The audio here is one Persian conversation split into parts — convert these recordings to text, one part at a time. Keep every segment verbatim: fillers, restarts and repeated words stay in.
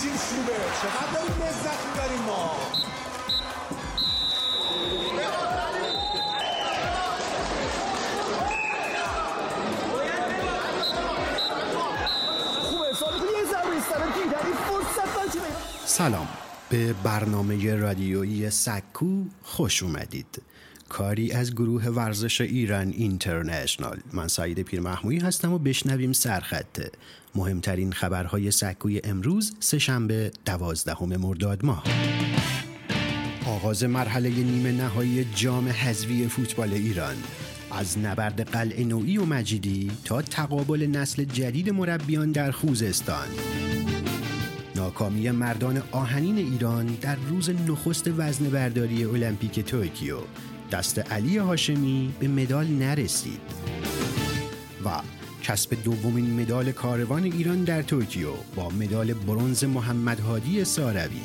بشین شروبه چقدر داریم لذت میبریم ما. سلام، به برنامه رادیویی سکو خوش اومدید. کاری از گروه ورزش ایران اینترنشنال. من سعید پیرمحمودی هستم و بشنویم سرخط مهمترین خبرهای سکوی امروز سه‌شنبه دوازدهم مرداد ماه. آغاز مرحله نیمه نهایی جام حذفی فوتبال ایران، از نبرد قلعه‌نویی و مجیدی تا تقابل نسل جدید مربیان در خوزستان. ناکامی مردان آهنین ایران در روز نخست وزنه برداری المپیک توکیو، دست علی هاشمی به مدال نرسید. و کسب دومین مدال کاروان ایران در توکیو با مدال برنز محمد هادی ساروی.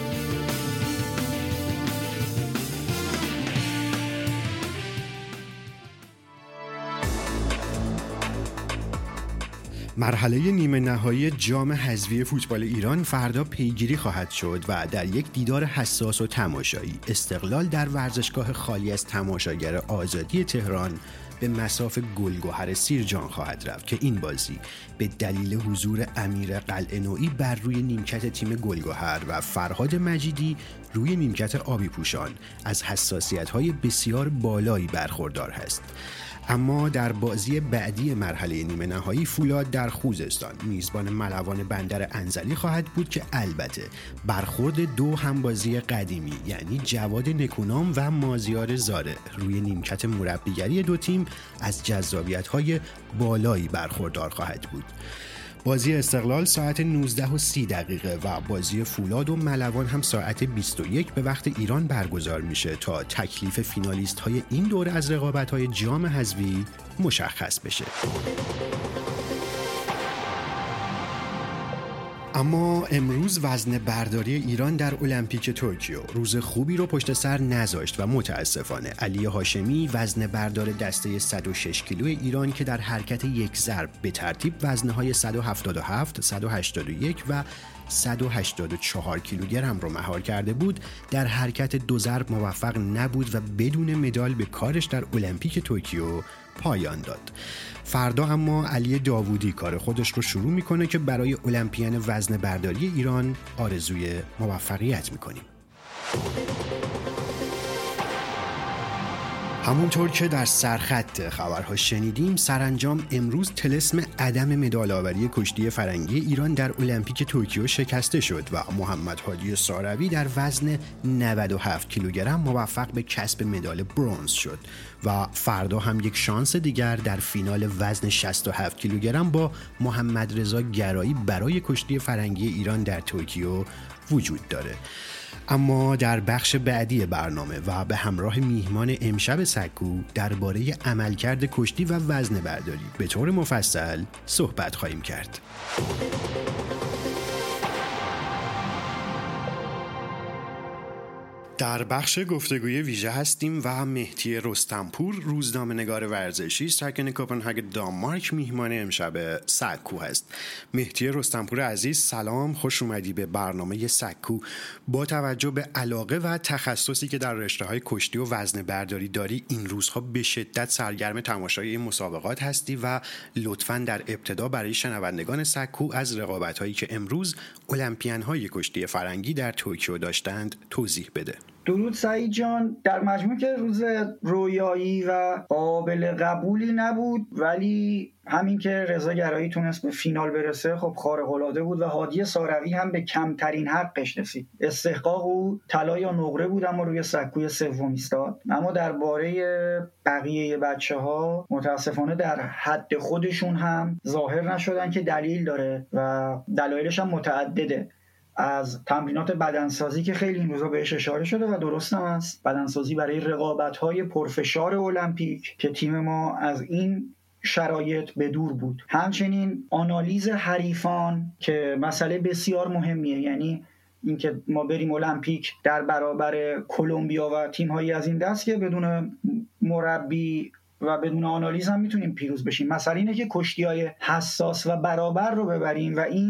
مرحله نیمه نهایی جام حذفی فوتبال ایران فردا پیگیری خواهد شد و در یک دیدار حساس و تماشایی استقلال در ورزشگاه خالی از تماشاگر آزادی تهران به مصاف گلگهر سیر جان خواهد رفت که این بازی به دلیل حضور امیر قلعه‌نویی بر روی نیمکت تیم گلگهر و فرهاد مجیدی روی نیمکت آبی پوشان از حساسیت‌های بسیار بالایی برخوردار است. اما در بازی بعدی مرحله نیمه نهایی فولاد در خوزستان میزبان ملوان بندر انزلی خواهد بود که البته برخورد دو همبازی قدیمی یعنی جواد نکونام و مازیار زاره روی نیمکت مربیگری دو تیم از جذابیت‌های بالایی برخوردار خواهد بود. بازی استقلال ساعت نوزده و سی دقیقه و بازی فولاد و ملوان هم ساعت بیست و یک به وقت ایران برگزار میشه تا تکلیف فینالیست های این دوره از رقابت های جام حذفی مشخص بشه. اما امروز وزنه برداری ایران در المپیک توکیو روز خوبی رو پشت سر نذاشت و متاسفانه علی هاشمی وزنه بردار دسته صد و شش کیلو ایران که در حرکت یک ضرب به ترتیب وزنه‌های صد و هفتاد و هفت، صد و هشتاد و یک و صد و هشتاد و چهار کیلوگرم رو مهار کرده بود، در حرکت دو ضرب موفق نبود و بدون مدال به کارش در المپیک توکیو پایان داد. فردا اما علی داوودی کار خودش رو شروع میکنه که برای المپیان وزنه برداری ایران آرزوی موفقیت میکنیم. همونطور که در سرخط خبرها شنیدیم، سرانجام امروز طلسم عدم مدال آوری کشتی فرنگی ایران در المپیک توکیو شکسته شد و محمد هادی ساروی در وزن نود و هفت کیلوگرم موفق به کسب مدال برنز شد و فردا هم یک شانس دیگر در فینال وزن شصت و هفت کیلوگرم با محمد رضا گرایی برای کشتی فرنگی ایران در توکیو وجود داره. اما در بخش بعدی برنامه و به همراه میهمان امشب سکو درباره عملکرد کشتی و وزنه برداری به طور مفصل صحبت خواهیم کرد. در بخش گفتگوی ویژه هستیم و مهدی رستمپور، روزنامه‌نگار ورزشی ساکن کوپنهاگ دانمارک، میهمان امشب سکو هست. مهدی رستمپور عزیز، سلام، خوش اومدی به برنامه سکو. با توجه به علاقه و تخصصی که در رشته‌های کشتی و وزنه برداری داری، این روزها به شدت سرگرم تماشای این مسابقات هستی و لطفاً در ابتدا برای شنوندگان سکو از رقابت‌هایی که امروز المپیان‌های کشتی فرنگی در توکیو داشتند توضیح بده. درود سعید جان. در مجموع که روز رویایی و قابل قبولی نبود، ولی همین که رضا گرایی تونست به فینال برسه خب خارق‌العاده بود و هادی ساروی هم به کمترین حقش رسید. استحقاق او طلا یا نقره بود اما روی سکوی سوم ایستاد. اما درباره بقیه بچه‌ها متاسفانه در حد خودشون هم ظاهر نشدن که دلیل داره و دلایلش هم متعدده. از تمرینات بدنسازی که خیلی این روزا بهش اشاره شده و درست هم است، بدنسازی برای رقابت‌های پرفشار المپیک که تیم ما از این شرایط به دور بود. همچنین آنالیز حریفان که مسئله بسیار مهمیه، یعنی اینکه ما بریم المپیک در برابر کلمبیا و تیم‌هایی از این دست که بدون مربی و بدون آنالیز هم میتونیم پیروز بشیم. مسئله اینه که کشتی‌های حساس و برابر رو ببریم و این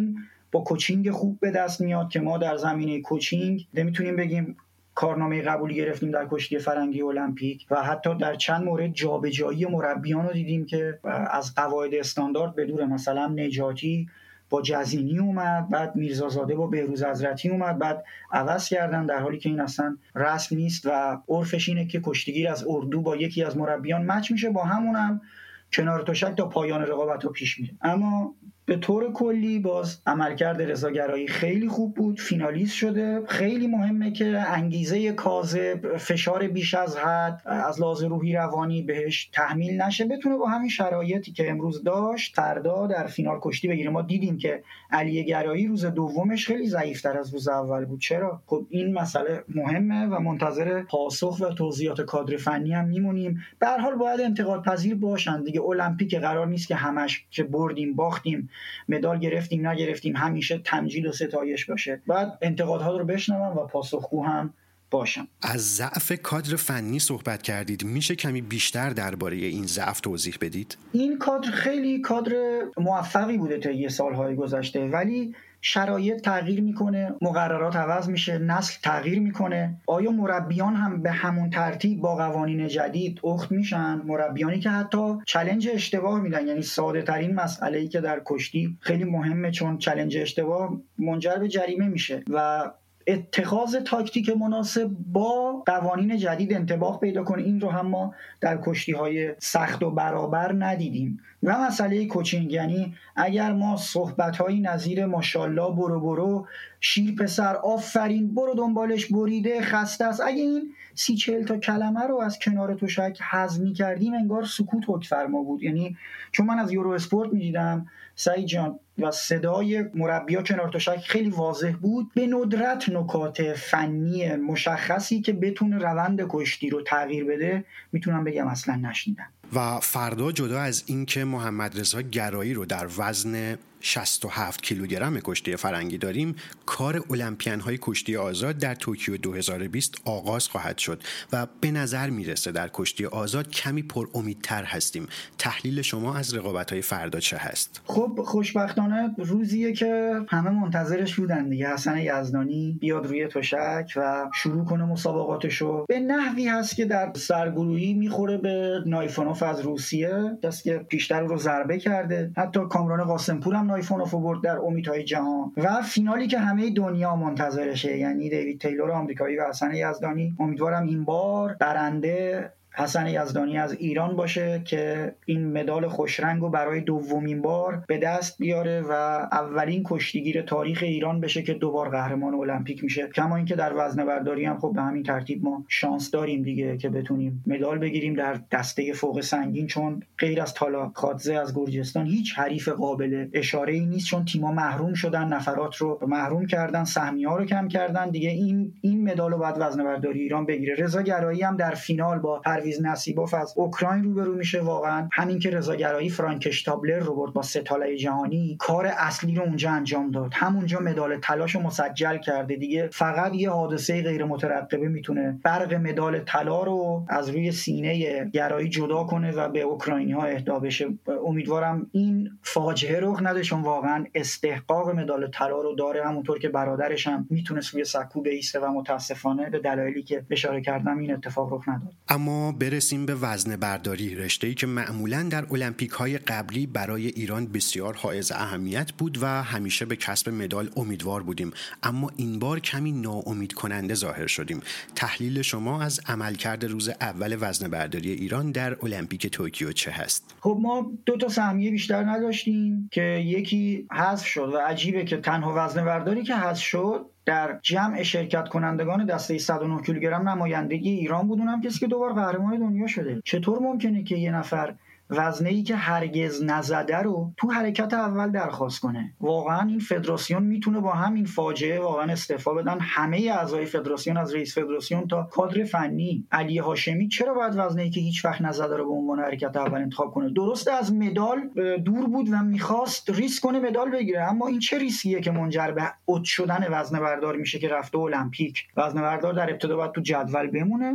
با کوچینگ خوب به دست میاد که ما در زمینه کوچینگ نمیتونیم بگیم کارنامه قبولی گرفتیم در کشتی فرنگی المپیک و حتی در چند مورد جابجایی مربیان رو دیدیم که از قواعد استاندارد به دور. مثلا نجاتی با جزینی اومد، بعد میرزازاده با بهروز حضرتی اومد، بعد عوض کردن، در حالی که این اصلا رسم نیست و عرفش اینه که کشتیگیر از اردو با یکی از مربیان مچ میشه، با همونم کنار تشک تا پایان رقابت رو پیش میره. اما به طور کلی باز عملکرد رضاگرایی خیلی خوب بود، فینالیست شده. خیلی مهمه که انگیزه کاذب، فشار بیش از حد از لحاظ روحی روانی بهش تحمیل نشه، بتونه با همین شرایطی که امروز داشت فردا در فینال کشتی بگیره. ما دیدیم که علی گرایی روز دومش خیلی ضعیف‌تر از روز اول بود. چرا؟ خب این مسئله مهمه و منتظر پاسخ و توضیحات کادر فنی هم میمونیم. به هر حال باید انتقاد پذیر باشن دیگه. المپیک قرار نیست که همش که بردیم باختیم، مدال گرفتیم نگرفتیم همیشه تمجید و ستایش باشه. بعد انتقادها رو بشنوم و پاسخگو هم باشم. از ضعف کادر فنی صحبت کردید، میشه کمی بیشتر درباره این ضعف توضیح بدید؟ این کادر خیلی کادر موفقی بوده طی سالهای گذشته، ولی شرایط تغییر میکنه، مقررات عوض میشه، نسل تغییر میکنه. آیا مربیان هم به همون ترتیب با قوانین جدید اخت میشن؟ مربیانی که حتی چالش اشتباه میدن، یعنی ساده ترین مسئله‌ای که در کشتی خیلی مهمه، چون چالش اشتباه منجر به جریمه میشه و اتخاذ تاکتیک مناسب با قوانین جدید انطباق پیدا کنه. این رو هم ما در کشتی‌های سخت و برابر ندیدیم. و مسئله کوچینگ، یعنی اگر ما صحبت‌هایی نظیر ماشاءالله برو برو شیر پسر آفرین برو دنبالش بریده خسته است، اگه این سی چهل تا کلمه رو از کنار تشک حذف می‌کردیم انگار سکوت حکم‌فرما بود. یعنی چون من از یورو اسپورت می‌دیدم سعید جان و صدای مربی‌ها کنار تشک خیلی واضح بود، به ندرت نکات فنی مشخصی که بتونه روند کشتی رو تغییر بده میتونم بگم اصلا نشنیدم. و فردا جدا از این که محمد رضا گرایی رو در وزن شصت و هفت کیلوگرم کشتی فرنگی داریم، کار المپیان های کشتی آزاد در توکیو دو هزار و بیست آغاز خواهد شد و به نظر میرسه در کشتی آزاد کمی پر امیدتر هستیم. تحلیل شما از رقابت های فردا چه هست؟ خب خوشبختانه روزیه که همه منتظرش بودن دیگه. حسن یزدانی بیاد روی تشک و شروع کنه مسابقاتشو. به نحوی هست که در سرگروهی میخوره به نایفونوف از روسیه، کسی که پیشتر رو ضربه کرده. حتی کامران قاسمپور هم نایفونوف برد در امیدهای جهان. و فینالی که همه دنیا منتظرشه، یعنی دیوید تیلور آمریکایی و حسن یزدانی. امیدوارم این بار برنده حسن یزدانی از ایران باشه که این مدال خوشرنگ رو برای دومین بار به دست بیاره و اولین کشتیگیر تاریخ ایران بشه که دوبار قهرمان المپیک میشه. کما اینکه در وزنه برداری هم خب به همین ترتیب ما شانس داریم دیگه که بتونیم مدال بگیریم در دسته فوق سنگین، چون غیر از تالا خادزه از گرجستان هیچ حریف قابل اشاره‌ای نیست، چون تیم‌ها محروم شدن، نفرات رو محروم کردن، سهمیه‌ها رو کم کردن دیگه. این این مدال رو بعد وزنه برداری ایران بگیره. رضا گرایی هم در فینال با پرویز نصیبوف از اوکراین روبرو میشه. واقعا همین که رضا گرایی فرانکش تابلر رو برد با سه طلای جهانی، کار اصلی رو اونجا انجام داد، همونجا مدال طلاشو مسجل کرده دیگه. فقط یه حادثه غیر مترقبه میتونه برق مدال طلا رو از روی سینه گرایی جدا کنه و به اوکراینی‌ها اهدا بشه. امیدوارم این فاجعه رخ نده، چون واقعا استحقاق مدال طلا رو داره، همونطور که برادرش هم میتونه روی سکو بایسته و متاسفانه به دلایلی که اشاره کردم این اتفاق رخ نداد. اما برسیم به وزنه برداری، رشته‌ای که معمولاً در المپیک‌های قبلی برای ایران بسیار حائز اهمیت بود و همیشه به کسب مدال امیدوار بودیم، اما این بار کمی ناامید کننده ظاهر شدیم. تحلیل شما از عملکرد روز اول وزنه برداری ایران در المپیک توکیو چه هست؟ خب ما دو تا سهمیه بیشتر نداشتیم که یکی حذف شد و عجیبه که تنها وزنه برداری که حذف شد در جمع شرکت کنندگان دسته صد و نه کیلوگرم نمایندگی ایران بود، اونم کسی که دوبار قهرمان دنیا شده. چطور ممکنه که یه نفر وزنه‌ای که هرگز نزده رو تو حرکت اول درخواست کنه؟ واقعا این فدراسیون میتونه با همین فاجعه واقعا استعفا بدن. همه اعضای فدراسیون از رئیس فدراسیون تا کادر فنی. علی هاشمی چرا باید وزنه‌ای که هیچ وقت نزده رو به عنوان حرکت اول انتخاب کنه؟ درسته از مدال دور بود و میخواست ریسک کنه مدال بگیره، اما این چه ریسکیه که منجر به اوت شدن وزنه بردار میشه که رفته المپیک؟ وزنه بردار در ابتدا باید تو جدول بمونه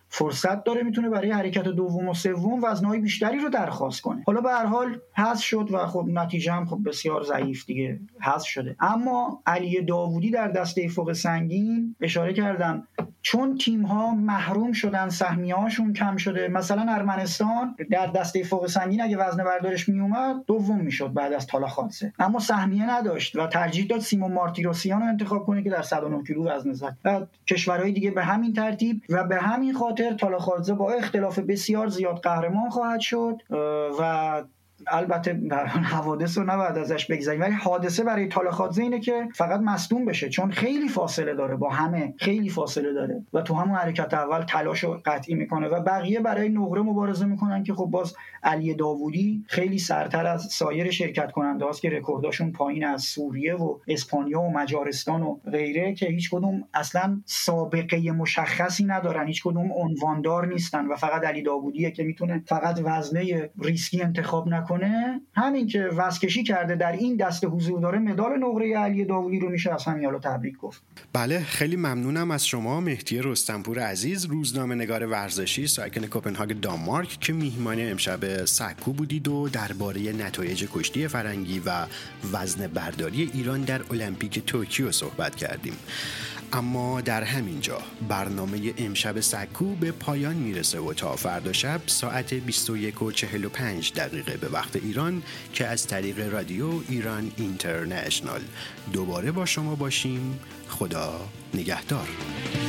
فرصت داره، میتونه برای حرکت دوم و سوم وزنهای بیشتری رو درخواست کنه. حالا به هر حال حذف شد و خب نتیجه هم خب بسیار ضعیف دیگه حذف شده. اما علی داوودی در دسته فوق سنگین اشاره کردم چون تیم‌ها محروم شدن، سهمیه‌هاشون کم شده. مثلا ارمنستان در دسته فوق سنگین اگه وزنه بردارش میومد دوم میشد بعد از تالاخادزه، اما سهمیه نداشت و ترجیح داد سیمون مارتیروسیان رو انتخاب کنه که در صد و نه کیلو وزن زد. و کشورهای دیگه به همین ترتیب و به همین خاطر تالاخادزه با اختلاف بسیار زیاد قهرمان خواهد شد و البته حوادث رو نباید ازش بگذاریم، ولی حادثه برای تالاخادزه اینه که فقط مصدوم بشه چون خیلی فاصله داره، با همه خیلی فاصله داره و تو همون حرکت اول تلاشو قطعی میکنه و بقیه برای نقره مبارزه میکنن که خب باز علی داوودی خیلی سرتر از سایر شرکت کننده هاست که رکورداشون پایین، از سوریه و اسپانیا و مجارستان و غیره که هیچ کدوم اصلا سابقه مشخصی ندارن، هیچ کدوم عنواندار نیستن و فقط علی داوودیه که میتونه فقط وزنه ریسکی انتخاب نکنه. همین که وزنکشی کرده در این دسته حضور داره، مدال نقره علی داوودی رو میشه از همین حالا تبریک گفت. بله، خیلی ممنونم از شما مهدی رستمپور عزیز، روزنامه‌نگار ورزشی ساکن کوپنهاگ دانمارک که میهمان امشب سکو بودید و درباره نتایج کشتی فرنگی و وزن برداری ایران در المپیک توکیو صحبت کردیم. اما در همین جا برنامه امشب سکو به پایان میرسه و تا فردا شب ساعت بیست و یک و چهل و پنج دقیقه به وقت ایران که از طریق رادیو ایران اینترنشنال دوباره با شما باشیم. خدا نگهدار.